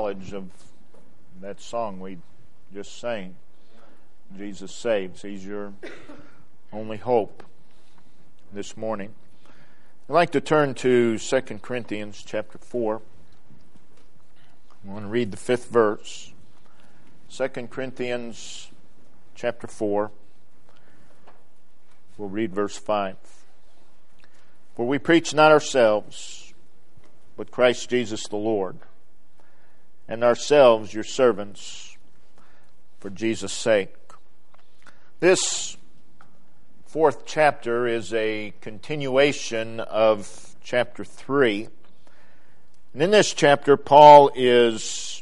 knowledge of that song we just sang. Jesus saves. He's your only hope this morning. I'd like to turn to 2 Corinthians chapter 4. I want to read the 5th verse. 2 Corinthians chapter 4. We'll read verse 5. For we preach not ourselves, but Christ Jesus the Lord, and ourselves your servants for Jesus' sake. This 4th chapter is a continuation of chapter 3. And in this chapter, Paul is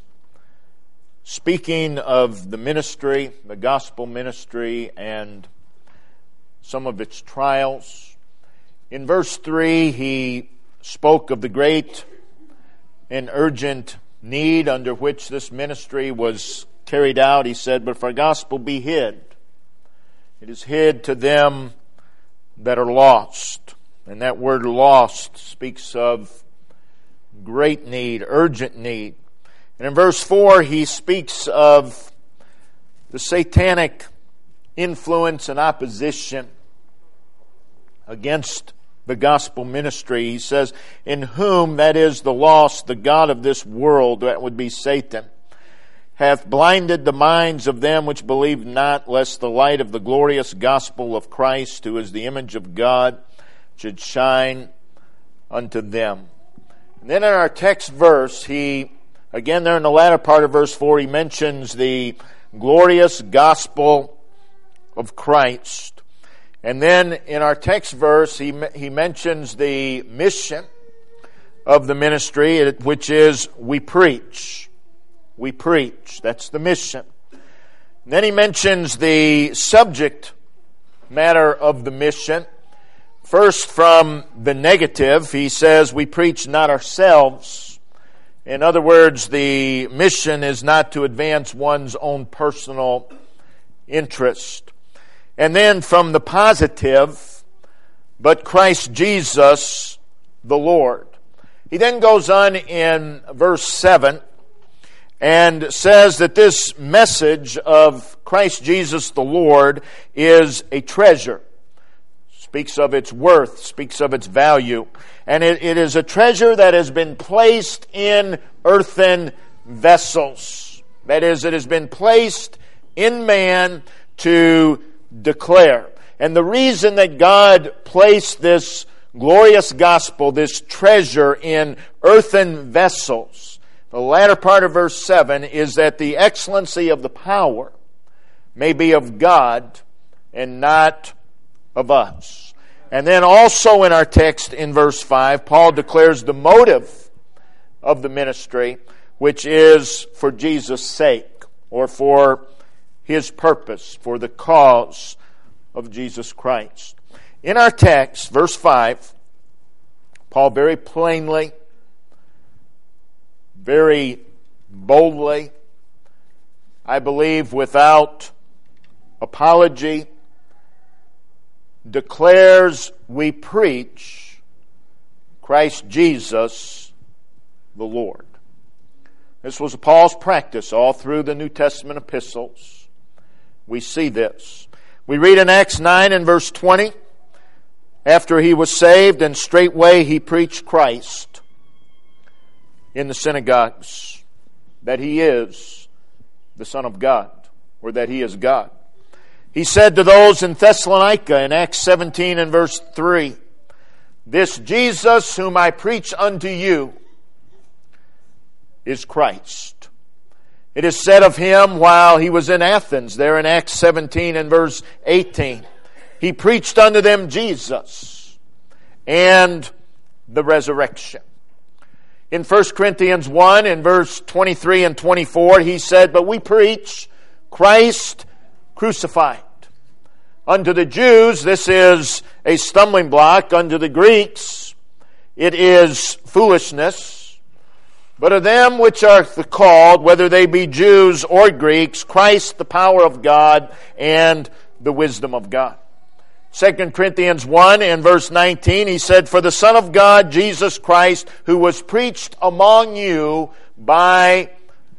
speaking of the ministry, the gospel ministry, and some of its trials. In verse 3, he spoke of the great and urgent need under which this ministry was carried out. He said, but if our gospel be hid, it is hid to them that are lost. And that word lost speaks of great need, urgent need. And in verse 4, he speaks of the satanic influence and opposition against the gospel ministry. He says, in whom, that is the lost, the god of this world, that would be Satan, hath blinded the minds of them which believe not, lest the light of the glorious gospel of Christ, who is the image of God, should shine unto them. And then in our text verse, again there in the latter part of verse 4, he mentions the glorious gospel of Christ. And then in our text verse, he mentions the mission of the ministry, which is we preach. We preach. That's the mission. And then he mentions the subject matter of the mission. First, from the negative, he says we preach not ourselves. In other words, the mission is not to advance one's own personal interest. And then from the positive, but Christ Jesus the Lord. He then goes on in verse 7 and says that this message of Christ Jesus the Lord is a treasure. Speaks of its worth, speaks of its value. And it is a treasure that has been placed in earthen vessels. That is, it has been placed in man to declare. And the reason that God placed this glorious gospel, this treasure in earthen vessels, the latter part of verse 7, is that the excellency of the power may be of God and not of us. And then also in our text in verse 5, Paul declares the motive of the ministry, which is for Jesus' sake, or for His purpose, for the cause of Jesus Christ. In our text, verse 5, Paul very plainly, very boldly, I believe without apology, declares we preach Christ Jesus the Lord. This was Paul's practice all through the New Testament epistles. We see this. We read in Acts 9 and verse 20, after he was saved, and straightway he preached Christ in the synagogues, that he is the Son of God, or that he is God. He said to those in Thessalonica in Acts 17 and verse 3, this Jesus whom I preach unto you is Christ. It is said of him while he was in Athens, there in Acts 17 and verse 18, he preached unto them Jesus and the resurrection. In 1 Corinthians 1 in verse 23 and 24, he said, but we preach Christ crucified. Unto the Jews, this is a stumbling block. Unto the Greeks, it is foolishness. But of them which are the called, whether they be Jews or Greeks, Christ the power of God and the wisdom of God. 2 Corinthians 1 and verse 19, he said, for the Son of God, Jesus Christ, who was preached among you by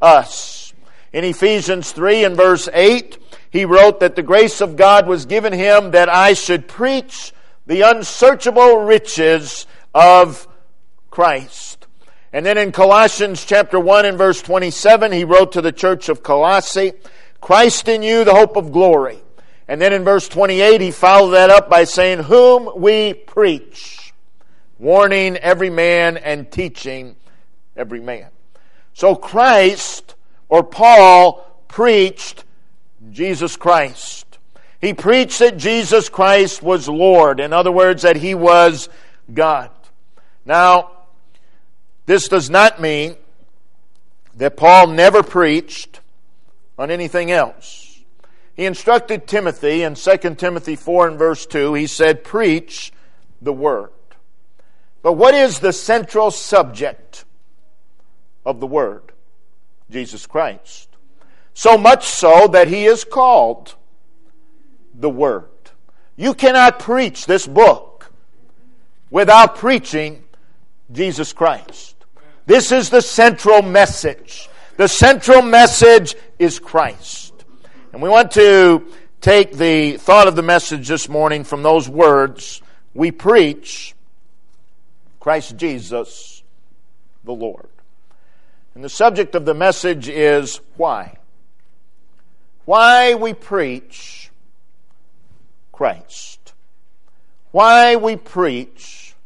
us. In Ephesians 3 and verse 8, he wrote that the grace of God was given him that I should preach the unsearchable riches of Christ. And then in Colossians chapter 1 and verse 27, he wrote to the church of Colossae, Christ in you, the hope of glory. And then in verse 28, he followed that up by saying, whom we preach, warning every man and teaching every man. So Christ, or Paul, preached Jesus Christ. He preached that Jesus Christ was Lord. In other words, that He was God. Now, this does not mean that Paul never preached on anything else. He instructed Timothy in 2 Timothy 4 and verse 2, he said, preach the Word. But what is the central subject of the Word? Jesus Christ. So much so that He is called the Word. You cannot preach this book without preaching Jesus Christ. This is the central message. The central message is Christ. And we want to take the thought of the message this morning from those words. We preach Christ Jesus the Lord. And the subject of the message is why. Why we preach Christ. Why we preach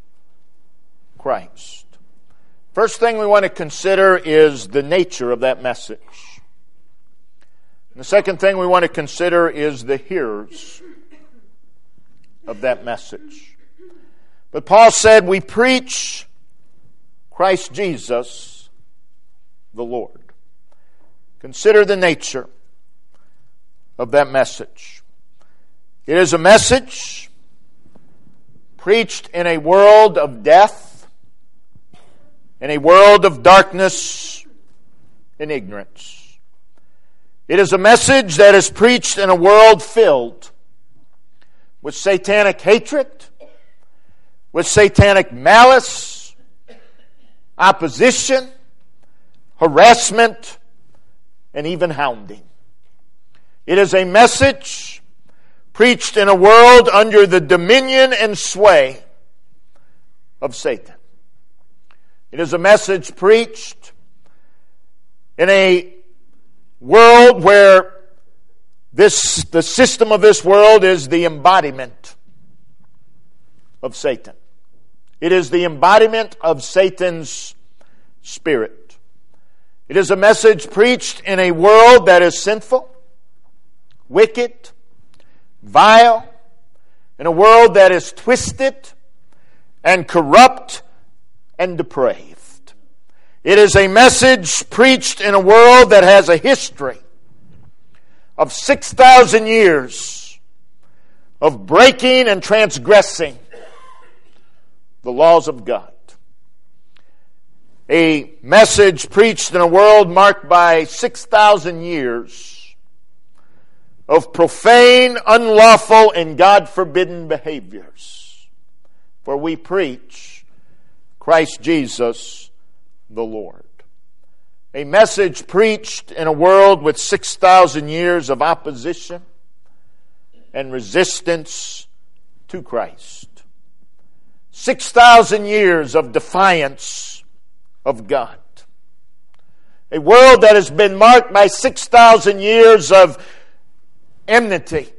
Christ. First thing we want to consider is the nature of that message. And the second thing we want to consider is the hearers of that message. But Paul said we preach Christ Jesus the Lord. Consider the nature of that message. It is a message preached in a world of death, in a world of darkness and ignorance. It is a message that is preached in a world filled with satanic hatred, with satanic malice, opposition, harassment, and even hounding. It is a message preached in a world under the dominion and sway of Satan. It is a message preached in a world where the system of this world is the embodiment of Satan. It is the embodiment of Satan's spirit. It is a message preached in a world that is sinful, wicked, vile, in a world that is twisted and corrupt and depraved. It is a message preached in a world that has a history of 6,000 years of breaking and transgressing the laws of God. A message preached in a world marked by 6,000 years of profane, unlawful, and God-forbidden behaviors. For we preach Christ Jesus the Lord. A message preached in a world with 6,000 years of opposition and resistance to Christ. 6,000 years of defiance of God. A world that has been marked by 6,000 years of enmity,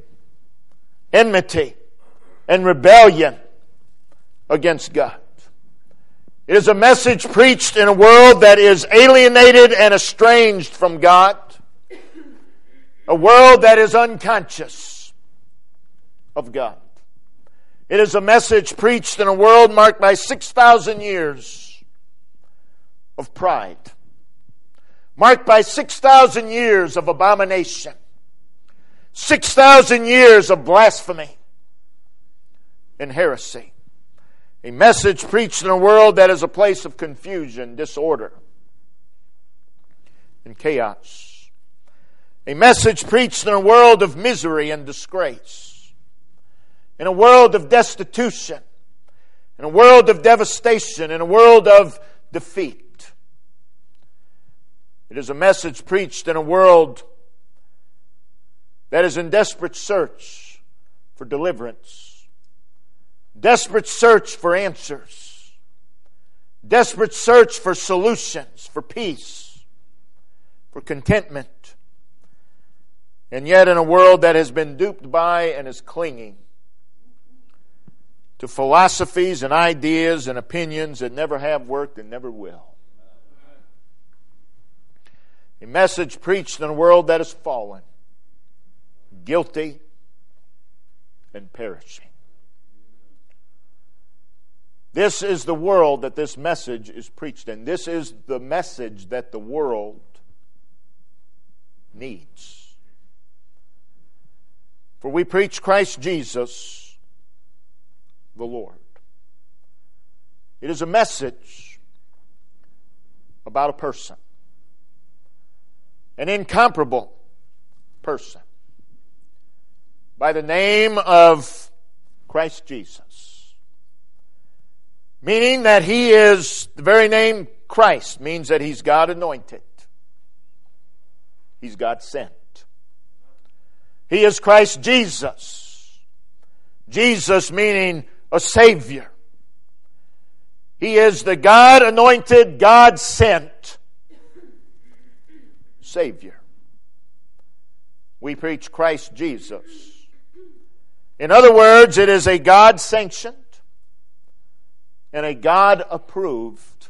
and rebellion against God. It is a message preached in a world that is alienated and estranged from God. A world that is unconscious of God. It is a message preached in a world marked by 6,000 years of pride. Marked by 6,000 years of abomination. 6,000 years of blasphemy and heresy. A message preached in a world that is a place of confusion, disorder, and chaos. A message preached in a world of misery and disgrace. In a world of destitution. In a world of devastation. In a world of defeat. It is a message preached in a world that is in desperate search for deliverance, desperate search for answers, desperate search for solutions, for peace, for contentment. And yet in a world that has been duped by and is clinging to philosophies and ideas and opinions that never have worked and never will. A message preached in a world that is fallen, guilty, and perishing. This is the world that this message is preached in. This is the message that the world needs. For we preach Christ Jesus, the Lord. It is a message about a person. An incomparable person by the name of Christ Jesus. Meaning that He is, the very name Christ means that He's God anointed. He's God sent. He is Christ Jesus. Jesus meaning a Savior. He is the God anointed, God sent Savior. We preach Christ Jesus. In other words, it is a God-sanctioned and a God-approved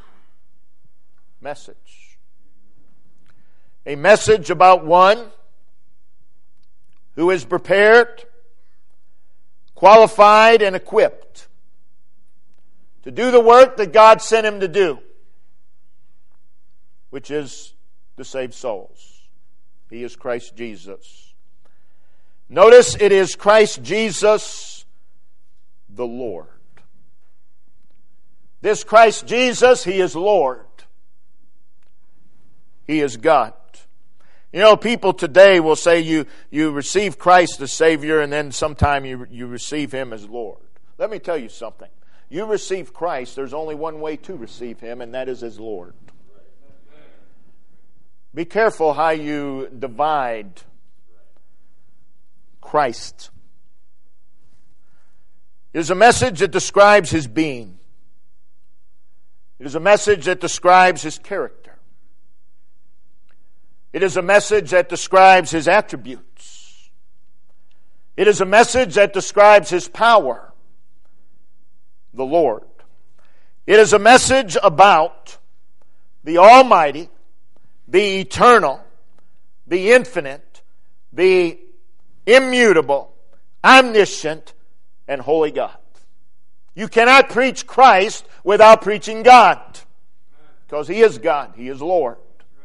message. A message about one who is prepared, qualified, and equipped to do the work that God sent Him to do, which is to save souls. He is Christ Jesus. Notice it is Christ Jesus the Lord. This Christ Jesus, He is Lord. He is God. You know, people today will say you receive Christ as Savior and then sometime you receive Him as Lord. Let me tell you something. You receive Christ, there's only one way to receive Him, and that is as Lord. Be careful how you divide Christ. It is a message that describes His being. It is a message that describes His character. It is a message that describes His attributes. It is a message that describes His power, the Lord. It is a message about the Almighty, the eternal, the infinite, the immutable, omniscient, and holy God. You cannot preach Christ without preaching God, because He is God. He is Lord.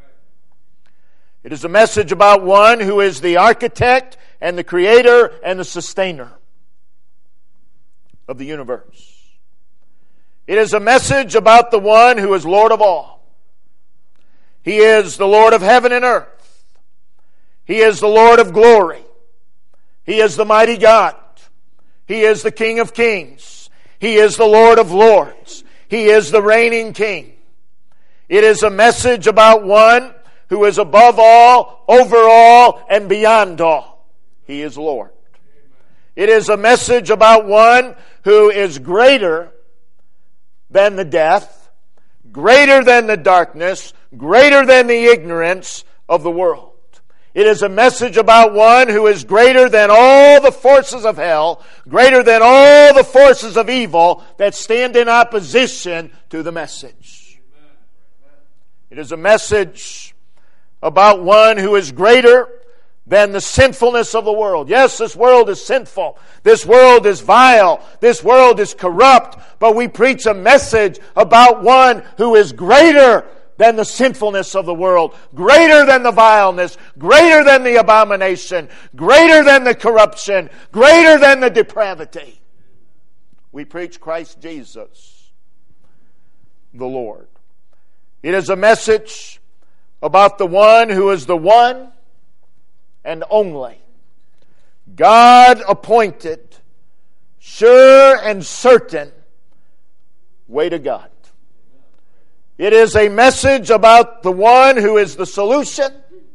It is a message about one who is the architect and the creator and the sustainer of the universe. It is a message about the one who is Lord of all. He is the Lord of heaven and earth. He is the Lord of glory. He is the mighty God. He is the King of kings. He is the Lord of lords. He is the reigning King. It is a message about one who is above all, over all, and beyond all. He is Lord. It is a message about one who is greater than the death, greater than the darkness, greater than the ignorance of the world. It is a message about one who is greater than all the forces of hell, greater than all the forces of evil that stand in opposition to the message. It is a message about one who is greater than the sinfulness of the world. Yes, this world is sinful. This world is vile. This world is corrupt. But we preach a message about one who is greater than the sinfulness of the world, greater than the vileness, greater than the abomination, greater than the corruption, greater than the depravity. We preach Christ Jesus, the Lord. It is a message about the one who is the one and only God appointed, sure and certain way to God. It is a message about the one who is the solution.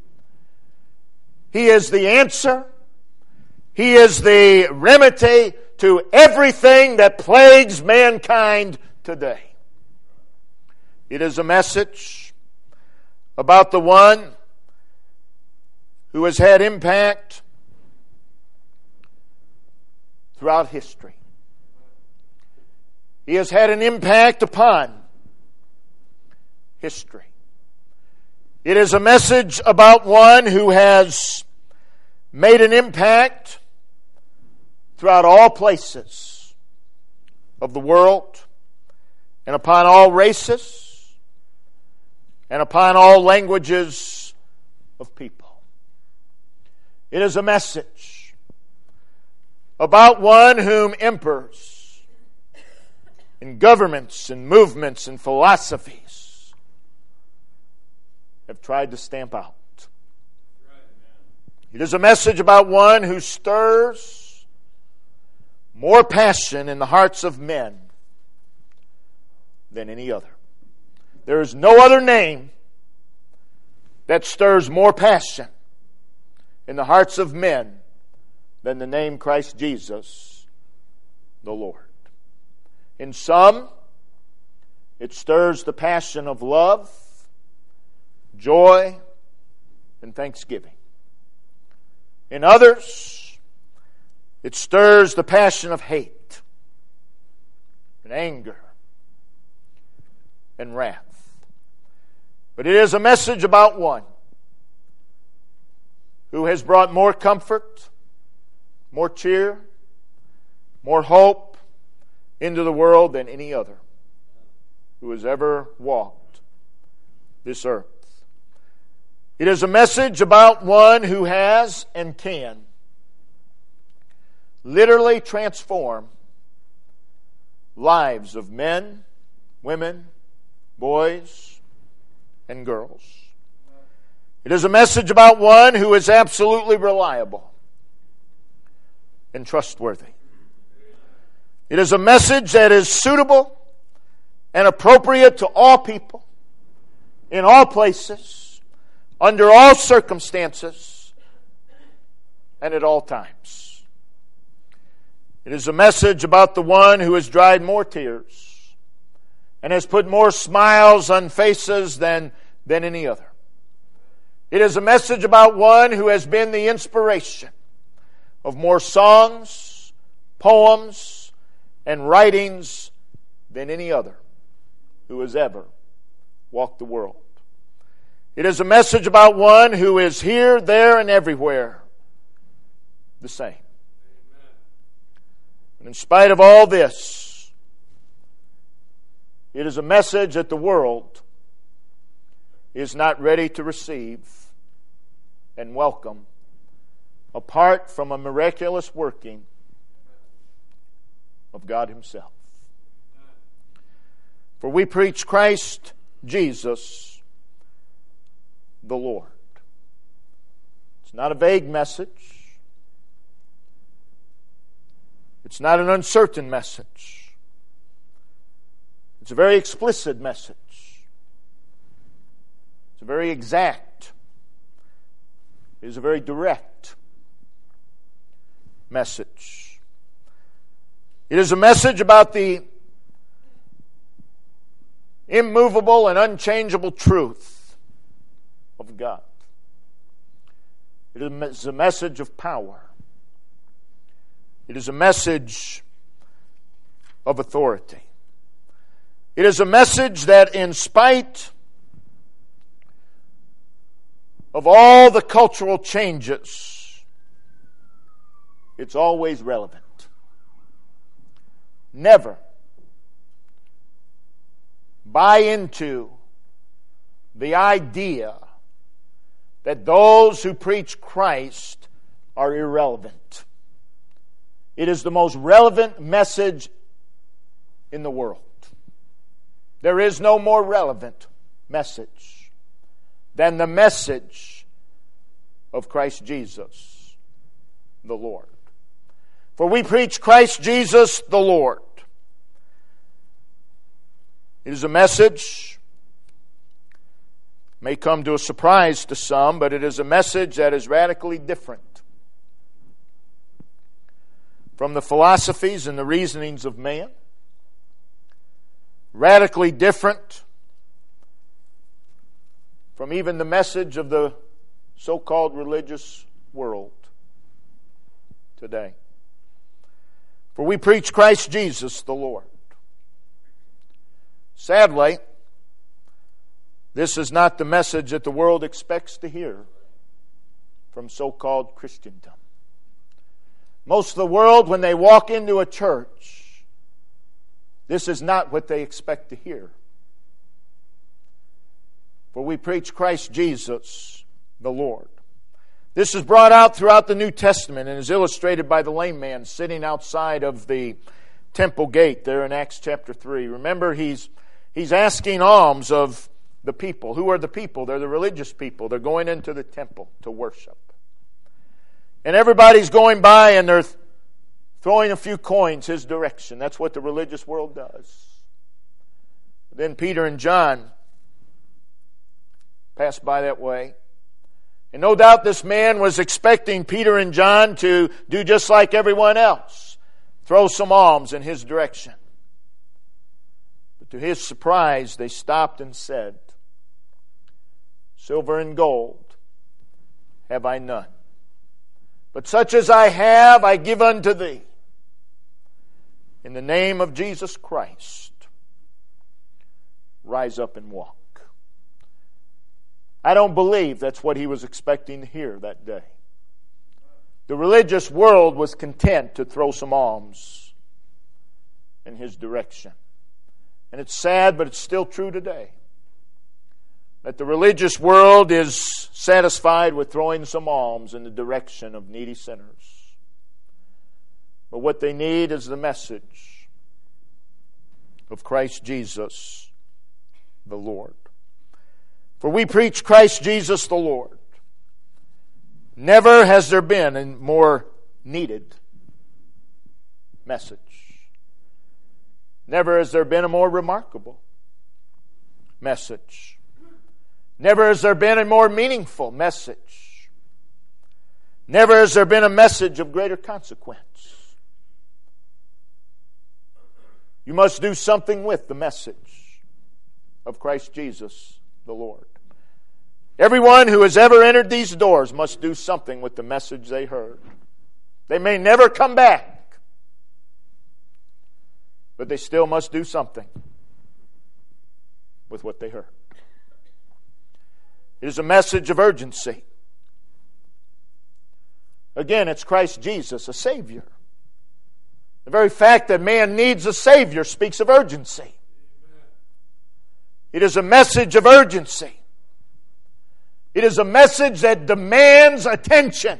He is the answer. He is the remedy to everything that plagues mankind today. It is a message about the one who has had impact throughout history. He has had an impact upon history. It is a message about one who has made an impact throughout all places of the world and upon all races and upon all languages of people. It is a message about one whom emperors and governments and movements and philosophies have tried to stamp out. It is a message about one who stirs more passion in the hearts of men than any other. There is no other name that stirs more passion in the hearts of men than the name Christ Jesus, the Lord. In some, it stirs the passion of love, joy, and thanksgiving. In others, it stirs the passion of hate and anger and wrath. But it is a message about one who has brought more comfort, more cheer, more hope into the world than any other who has ever walked this earth. It is a message about one who has and can literally transform lives of men, women, boys, and girls. It is a message about one who is absolutely reliable and trustworthy. It is a message that is suitable and appropriate to all people, in all places, under all circumstances, and at all times. It is a message about the one who has dried more tears and has put more smiles on faces than any other. It is a message about one who has been the inspiration of more songs, poems, and writings than any other who has ever walked the world. It is a message about one who is here, there, and everywhere the same. And in spite of all this, it is a message that the world is not ready to receive and welcome apart from a miraculous working of God Himself. For we preach Christ Jesus the Lord. It's not a vague message. It's not an uncertain message. It's a very explicit message. It's a very exact. It is a very direct message. It is a message about the immovable and unchangeable truth of God. It is a message of power. It is a message of authority. It is a message that, in spite of all the cultural changes, it's always relevant. Never buy into the idea that those who preach Christ are irrelevant. It is the most relevant message in the world. There is no more relevant message than the message of Christ Jesus, the Lord. For we preach Christ Jesus, the Lord. It is a message may come to a surprise to some, but it is a message that is radically different from the philosophies and the reasonings of man. Radically different from even the message of the so-called religious world today. For we preach Christ Jesus the Lord. Sadly, this is not the message that the world expects to hear from so-called Christendom. Most of the world, when they walk into a church, this is not what they expect to hear. For we preach Christ Jesus the Lord. This is brought out throughout the New Testament and is illustrated by the lame man sitting outside of the temple gate there in Acts chapter 3. Remember, he's asking alms of the people. Who are the people? They're the religious people. They're going into the temple to worship. And everybody's going by and they're throwing a few coins his direction. That's what the religious world does. Then Peter and John passed by that way. And no doubt this man was expecting Peter and John to do just like everyone else, throw some alms in his direction. But to his surprise, they stopped and said, "Silver and gold have I none, but such as I have I give unto thee. In the name of Jesus Christ, rise up and walk." I don't believe that's what he was expecting to hear that day. The religious world was content to throw some alms in his direction. And it's sad, but it's still true today, that the religious world is satisfied with throwing some alms in the direction of needy sinners. But what they need is the message of Christ Jesus the Lord. For we preach Christ Jesus the Lord. Never has there been a more needed message. Never has there been a more remarkable message. Never has there been a more meaningful message. Never has there been a message of greater consequence. You must do something with the message of Christ Jesus the Lord. Everyone who has ever entered these doors must do something with the message they heard. They may never come back, but they still must do something with what they heard. It is a message of urgency. Again, it's Christ Jesus, a Savior. The very fact that man needs a Savior speaks of urgency. It is a message of urgency. It is a message that demands attention.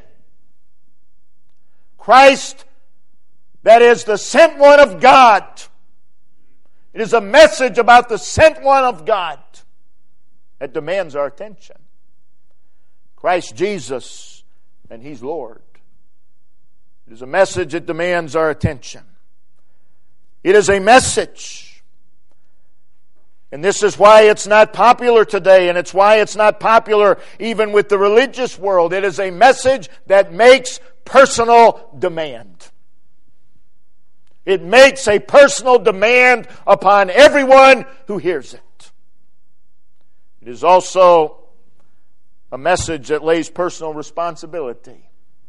Christ, that is the sent one of God. It is a message about the sent one of God that demands our attention. Christ Jesus, and He's Lord. It is a message that demands our attention. It is a message. And this is why it's not popular today, and it's why it's not popular even with the religious world. It is a message that makes personal demand. It makes a personal demand upon everyone who hears it. It is also a message that lays personal responsibility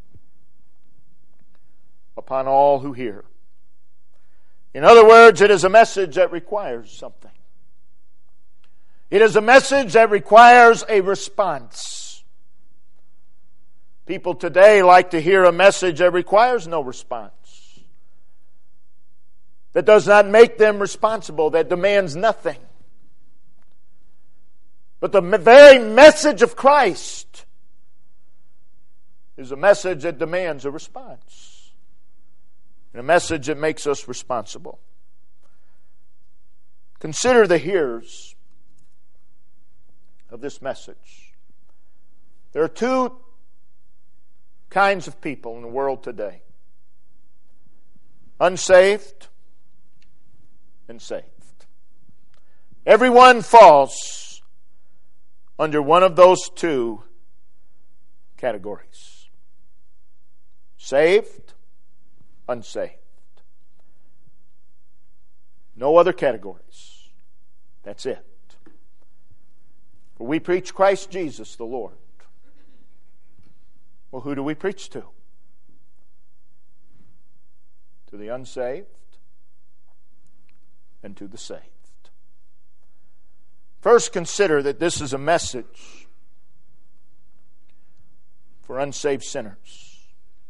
upon all who hear. In other words, it is a message that requires something. It is a message that requires a response. People today like to hear a message that requires no response, that does not make them responsible, that demands nothing. But the very message of Christ is a message that demands a response, and a message that makes us responsible. Consider the hearers of this message. There are two kinds of people in the world today: unsaved and saved. Everyone falls under one of those two categories. Saved, unsaved. No other categories. That's it. For we preach Christ Jesus the Lord. Well, who do we preach to? To the unsaved and to the saved. First, consider that this is a message for unsaved sinners.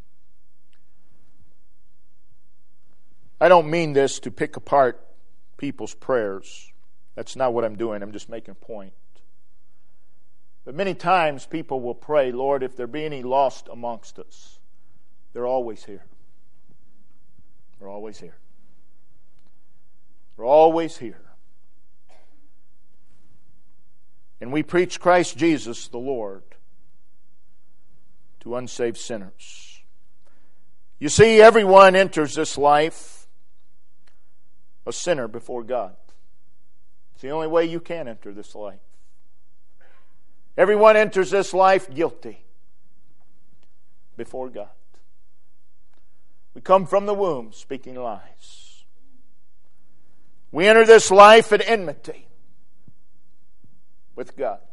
I don't mean this to pick apart people's prayers. That's not what I'm doing. I'm just making a point. But many times people will pray, Lord, if there be any lost amongst us, they're always here. They're always here. They're always here. And we preach Christ Jesus the Lord to unsaved sinners. You see, everyone enters this life a sinner before God. It's the only way you can enter this life. Everyone enters this life guilty before God. We come from the womb speaking lies. We enter this life at enmity with God.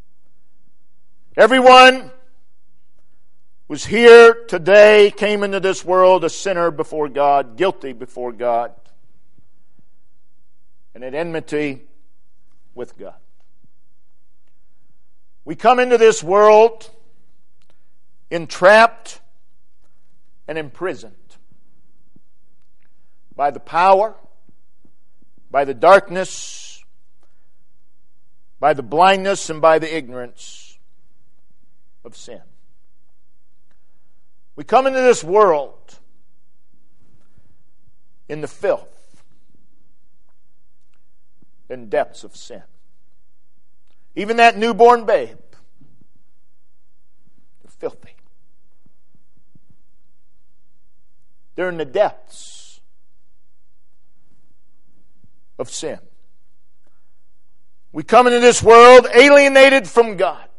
Everyone who's here today came into this world a sinner before God, guilty before God, and at enmity with God. We come into this world entrapped and imprisoned by the power, by the darkness, by the blindness, and by the ignorance of sin. We come into this world in the filth and depths of sin. Even that newborn babe, they're filthy. They're in the depths of sin. We come into this world alienated from God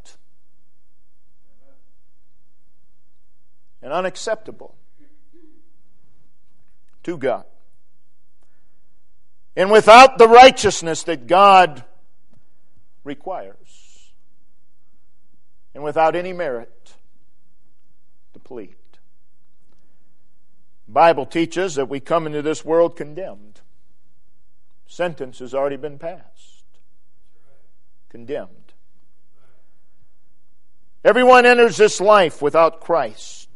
and unacceptable to God. And without the righteousness that God requires, and without any merit to plead. The Bible teaches that we come into this world condemned. Sentence has already been passed. Condemned. Everyone enters this life without Christ.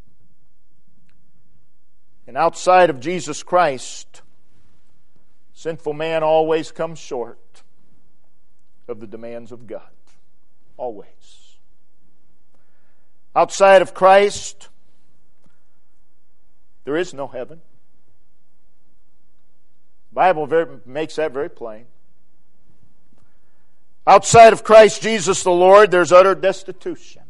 And outside of Jesus Christ, sinful man always comes short of the demands of God. Always. Outside of Christ, there is no heaven. The Bible makes that very plain. Outside of Christ Jesus the Lord, there's utter destitution.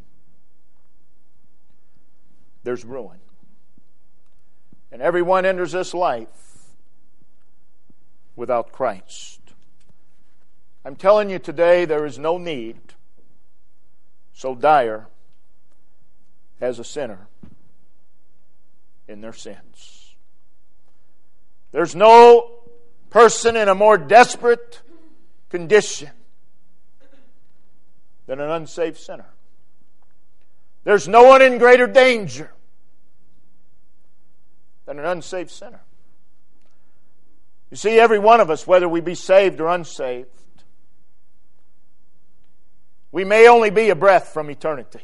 There's ruin. And everyone enters this life without Christ. I'm telling you today, there is no need so dire as a sinner in their sins. There's no person in a more desperate condition than an unsaved sinner. There's no one in greater danger than an unsaved sinner. You see, every one of us, whether we be saved or unsaved, we may only be a breath from eternity.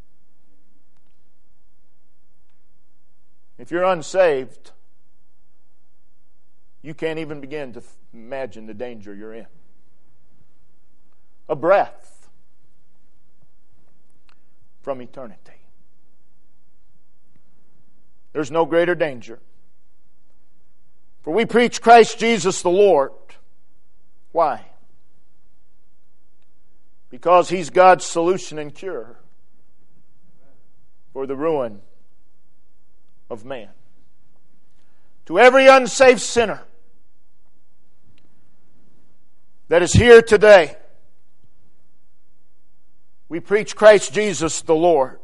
If you're unsaved, you can't even begin to imagine the danger you're in. A breath from eternity. There's no greater danger. For we preach Christ Jesus the Lord. Why? Because He's God's solution and cure for the ruin of man. To every unsaved sinner that is here today, We preach Christ Jesus the Lord,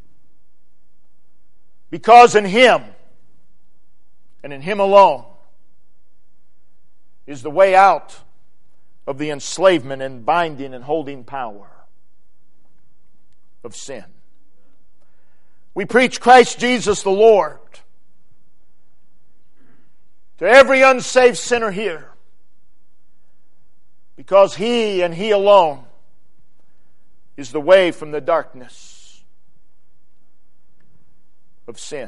because in Him, and in Him alone, is the way out of the enslavement and binding and holding power of sin. We preach Christ Jesus the Lord to every unsaved sinner here, because He and He alone is the way from the darkness of sin.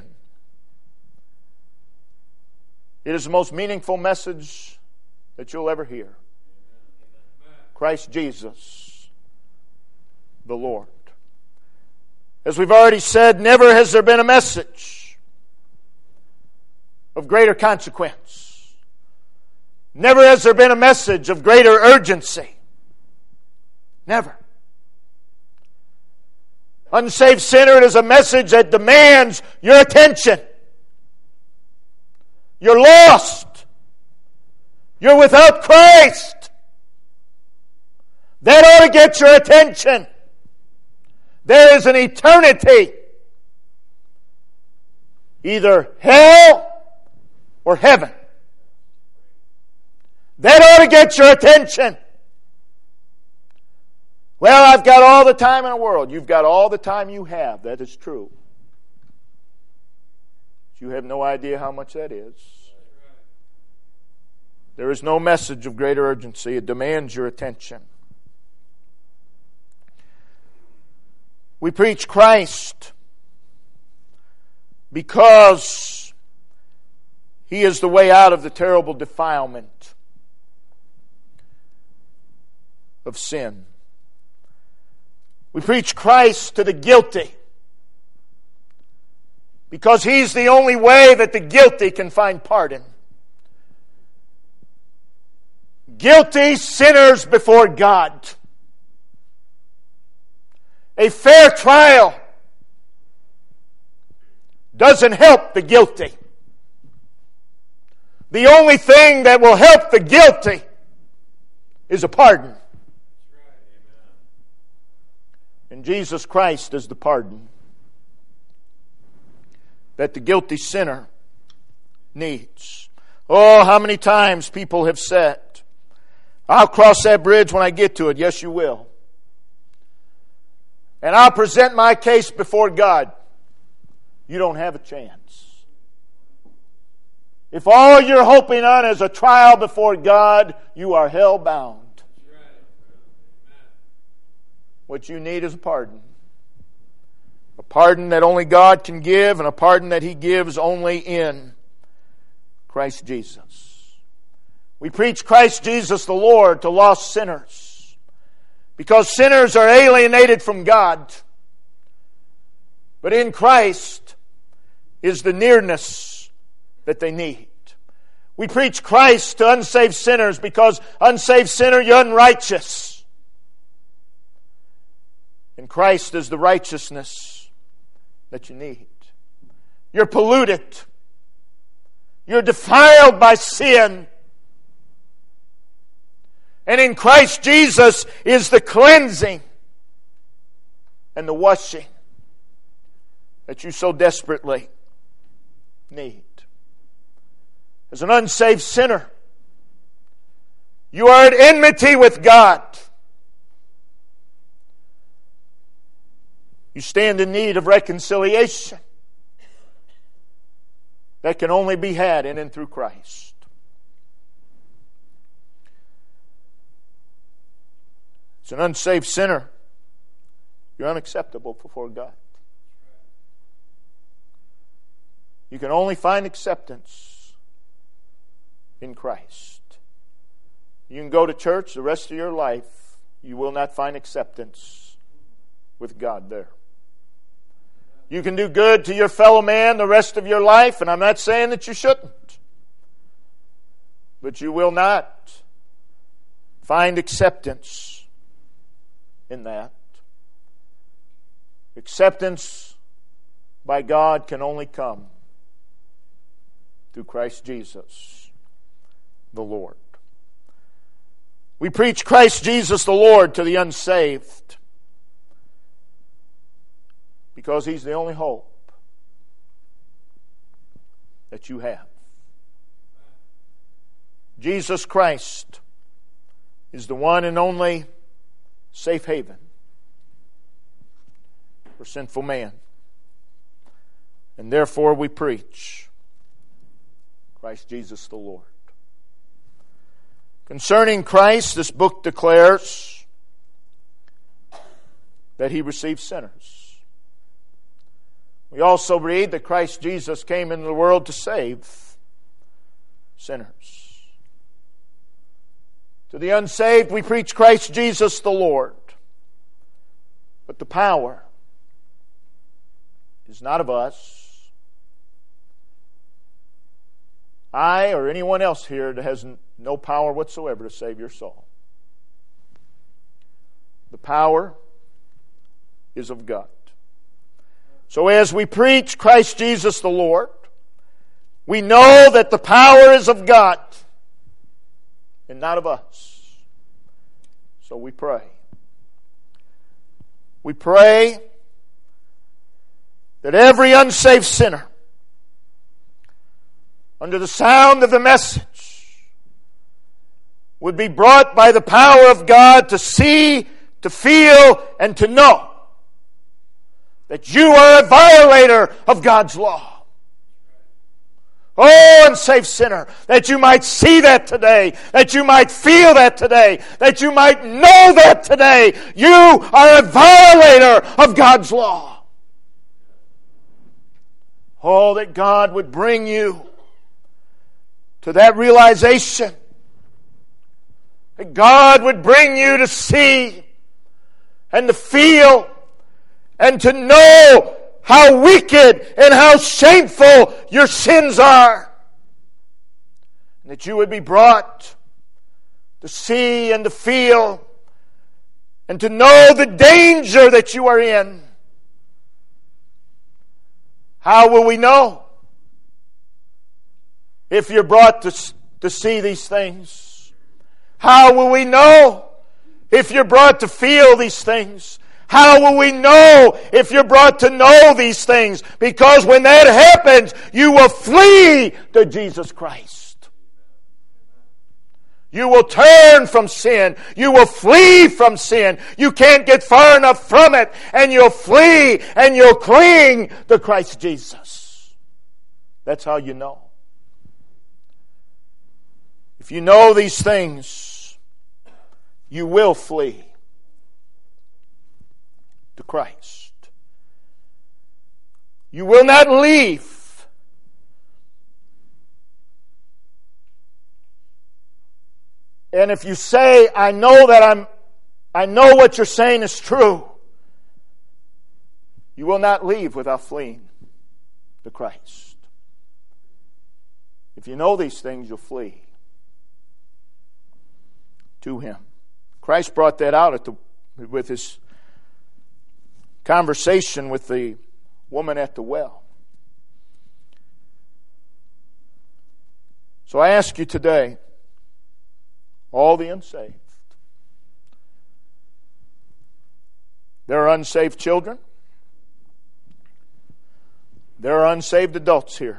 It is the most meaningful message that you'll ever hear. Christ Jesus, the Lord. As we've already said, never has there been a message of greater consequence. Never has there been a message of greater urgency. Never. Unsaved sinner, it is a message that demands your attention. You're lost. You're without Christ. That ought to get your attention. There is an eternity. Either hell or heaven. That ought to get your attention. Well, I've got all the time in the world. You've got all the time you have. That is true. But you have no idea how much that is. There is no message of greater urgency. It demands your attention. We preach Christ because He is the way out of the terrible defilement of sin. We preach Christ to the guilty because He's the only way that the guilty can find pardon. Guilty sinners before God. A fair trial doesn't help the guilty. The only thing that will help the guilty is a pardon. And Jesus Christ is the pardon that the guilty sinner needs. Oh, how many times people have said, I'll cross that bridge when I get to it. Yes, you will. And I'll present my case before God. You don't have a chance. If all you're hoping on is a trial before God, you are hell-bound. What you need is a pardon. A pardon that only God can give, and a pardon that He gives only in Christ Jesus. We preach Christ Jesus the Lord to lost sinners, because sinners are alienated from God. But in Christ is the nearness that they need. We preach Christ to unsaved sinners because, unsaved sinner, you're unrighteous. And Christ is the righteousness that you need. You're polluted. You're defiled by sin. And in Christ Jesus is the cleansing and the washing that you so desperately need. As an unsaved sinner, you are at enmity with God. You stand in need of reconciliation that can only be had in and through Christ. As an unsaved sinner, you're unacceptable before God. You can only find acceptance in Christ. You can go to church the rest of your life, you will not find acceptance with God there. You can do good to your fellow man the rest of your life, and I'm not saying that you shouldn't. But you will not find acceptance in that. Acceptance by God can only come through Christ Jesus, the Lord. We preach Christ Jesus the Lord to the unsaved Because He's the only hope that you have. Jesus Christ is the one and only safe haven for sinful man. And therefore we preach Christ Jesus the Lord. Concerning Christ, this book declares that He receives sinners. We also read that Christ Jesus came into the world to save sinners. To the unsaved, we preach Christ Jesus the Lord. But the power is not of us. I or anyone else here that has no power whatsoever to save your soul. The power is of God. So as we preach Christ Jesus the Lord, we know that the power is of God and not of us. So we pray. We pray that every unsaved sinner, under the sound of the message, would be brought by the power of God to see, to feel, and to know that you are a violator of God's law. Oh, unsaved sinner, that you might see that today, that you might feel that today, that you might know that today. You are a violator of God's law. Oh, that God would bring you to that realization, that God would bring you to see and to feel and to know how wicked and how shameful your sins are. And that you would be brought to see and to feel and to know the danger that you are in. How will we know? If you're brought to see these things. How will we know if you're brought to feel these things? How will we know if you're brought to know these things? Because when that happens, you will flee to Jesus Christ. You will turn from sin. You will flee from sin. You can't get far enough from it, and you'll flee and you'll cling to Christ Jesus. That's how you know. If you know these things, you will flee to Christ. You will not leave. And if you say, I know what you're saying is true, you will not leave without fleeing to Christ. If you know these things, you'll flee to Him. Christ brought that out with His conversation with the woman at the well. So I ask you today, all the unsaved, there are unsaved children, there are unsaved adults here.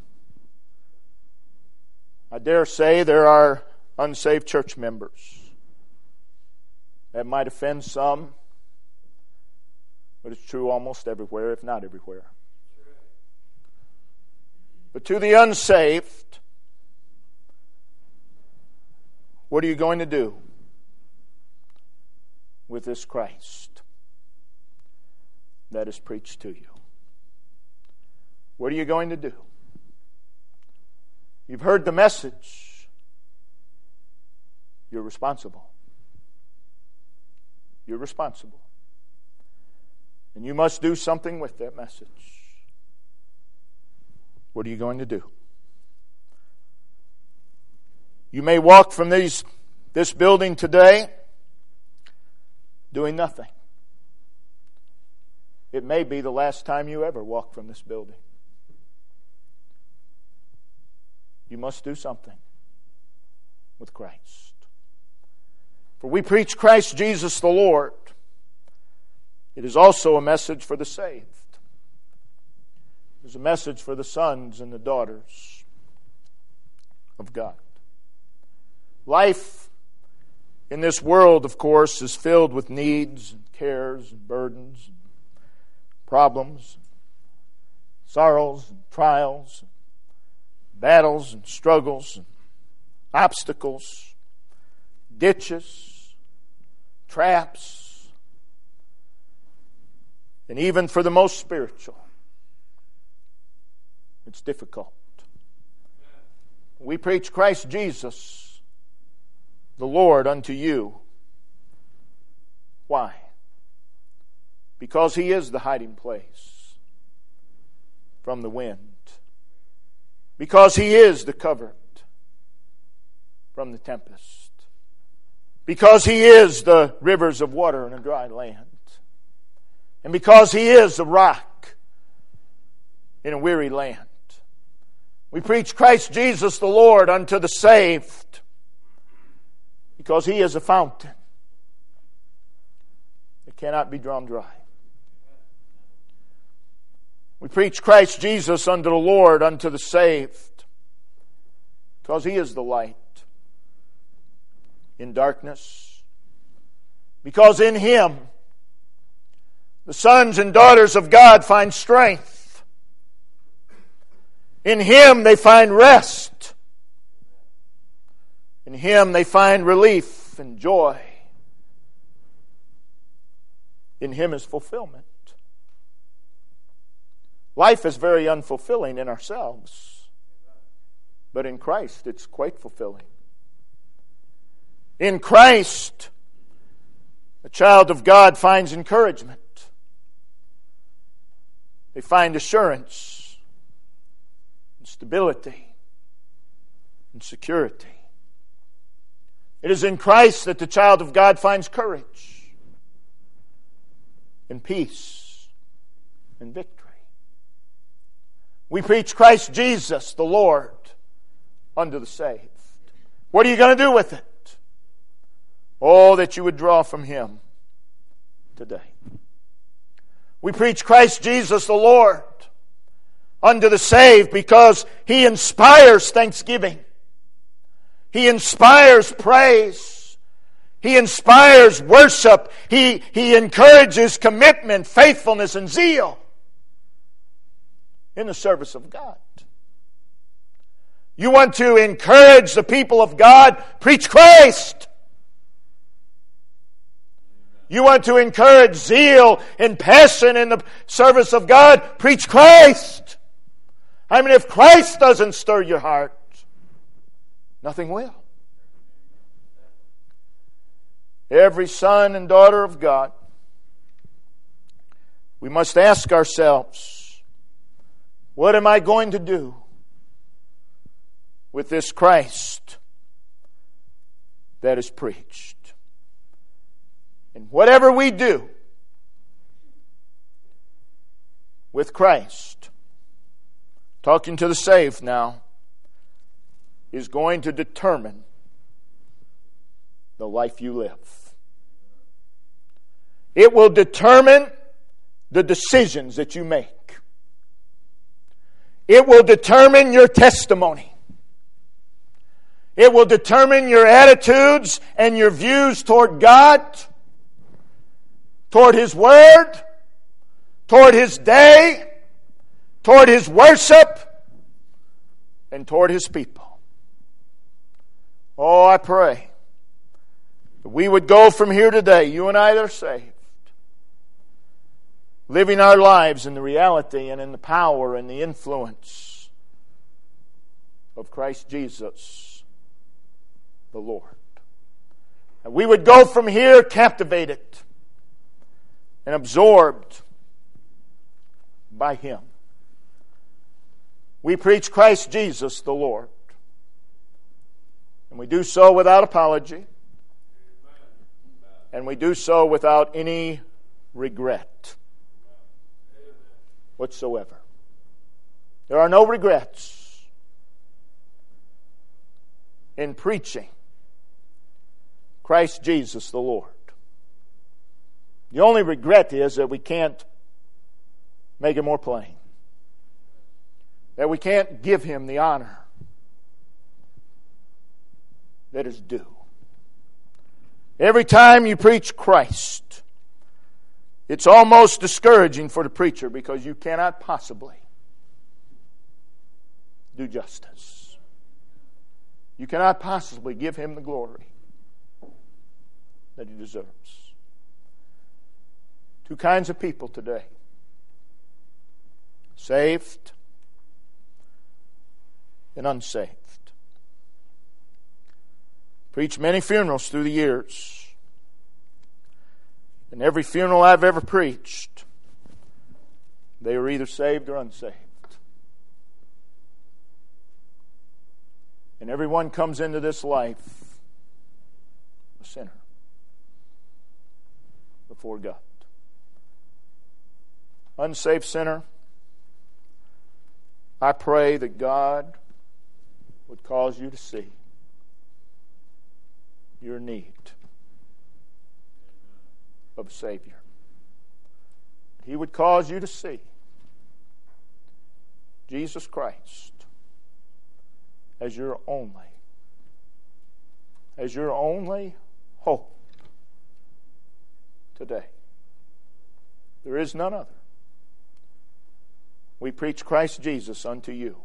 I dare say there are unsaved church members. That might offend some, but it's true almost everywhere, if not everywhere. But to the unsaved, what are you going to do with this Christ that is preached to you? What are you going to do? You've heard the message. You're responsible. You're responsible. And you must do something with that message. What are you going to do? You may walk from this building today doing nothing. It may be the last time you ever walk from this building. You must do something with Christ. For we preach Christ Jesus the Lord. It is also a message for the saved. is a message for the sons and the daughters of God. Life in this world, of course, is filled with needs and cares and burdens and problems, sorrows and trials, battles and struggles and obstacles, ditches, traps, and even for the most spiritual, it's difficult. We preach Christ Jesus, the Lord, unto you. Why? Because He is the hiding place from the wind. Because He is the covert from the tempest. Because He is the rivers of water in a dry land. And because He is the rock in a weary land. We preach Christ Jesus the Lord unto the saved, because He is a fountain that cannot be drawn dry. We preach Christ Jesus unto the Lord, unto the saved, because He is the light in darkness. Because in Him, the sons and daughters of God find strength. In Him they find rest. In Him they find relief and joy. In Him is fulfillment. Life is very unfulfilling in ourselves, but in Christ it's quite fulfilling. In Christ, a child of God finds encouragement. They find assurance, and stability, and security. It is in Christ that the child of God finds courage, and peace, and victory. We preach Christ Jesus, the Lord, unto the saved. What are you going to do with it? Oh, that you would draw from Him today. We preach Christ Jesus, the Lord, unto the saved, because He inspires thanksgiving. He inspires praise. He inspires worship. He encourages commitment, faithfulness, and zeal in the service of God. You want to encourage the people of God? Preach Christ. You want to encourage zeal and passion in the service of God? Preach Christ. I mean, if Christ doesn't stir your heart, nothing will. Every son and daughter of God, we must ask ourselves, what am I going to do with this Christ that is preached? And whatever we do with Christ, talking to the saved now, is going to determine the life you live. It will determine the decisions that you make. It will determine your testimony. It will determine your attitudes and your views toward God, toward His Word, toward His day, toward His worship, and toward His people. Oh, I pray that we would go from here today, you and I that are saved, living our lives in the reality and in the power and the influence of Christ Jesus, the Lord. And we would go from here captivated and absorbed by Him. We preach Christ Jesus, the Lord. And we do so without apology. And we do so without any regret whatsoever. There are no regrets in preaching Christ Jesus the Lord. The only regret is that we can't make it more plain. that we can't give Him the honor that is due. Every time you preach Christ, it's almost discouraging for the preacher because you cannot possibly do justice. You cannot possibly give Him the glory that He deserves. Two kinds of people today: saved and unsaved. Preached many funerals through the years. And every funeral I've ever preached, they were either saved or unsaved. And everyone comes into this life a sinner before God. Unsaved sinner, I pray that God would cause you to see your need of a Savior. He would cause you to see Jesus Christ as your only hope today. There is none other. We preach Christ Jesus unto you.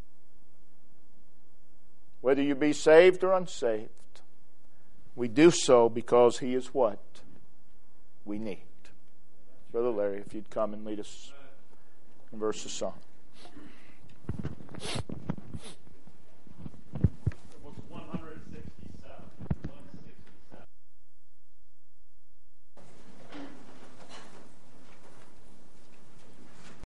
Whether you be saved or unsaved, we do so because He is what we need. Brother Larry, if you'd come and lead us in verse of song.